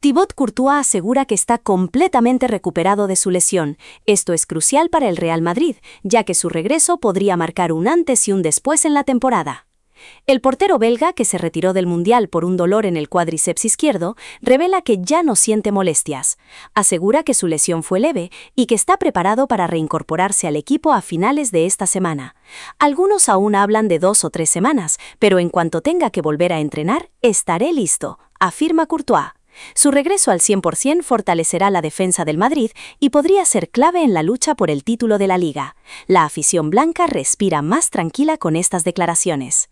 Thibaut Courtois asegura que está completamente recuperado de su lesión. Esto es crucial para el Real Madrid, ya que su regreso podría marcar un antes y un después en la temporada. El portero belga, que se retiró del Mundial por un dolor en el cuádriceps izquierdo, revela que ya no siente molestias. Asegura que su lesión fue leve y que está preparado para reincorporarse al equipo a finales de esta semana. Algunos aún hablan de 2 o 3 semanas, pero en cuanto tenga que volver a entrenar, estaré listo, afirma Courtois. Su regreso al 100% fortalecerá la defensa del Madrid y podría ser clave en la lucha por el título de la Liga. La afición blanca respira más tranquila con estas declaraciones.